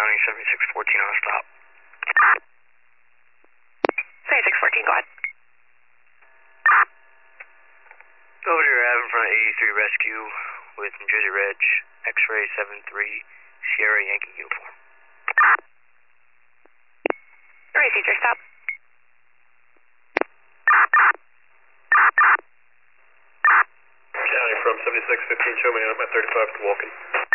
County, 7614 on a stop. 7614, go ahead. Over to your Ave in front of 83 Rescue with New Jersey Reg, X-ray 73, Sierra Yankee uniform. Received your stop. County from 7615, show me I'm at 35 to Walken.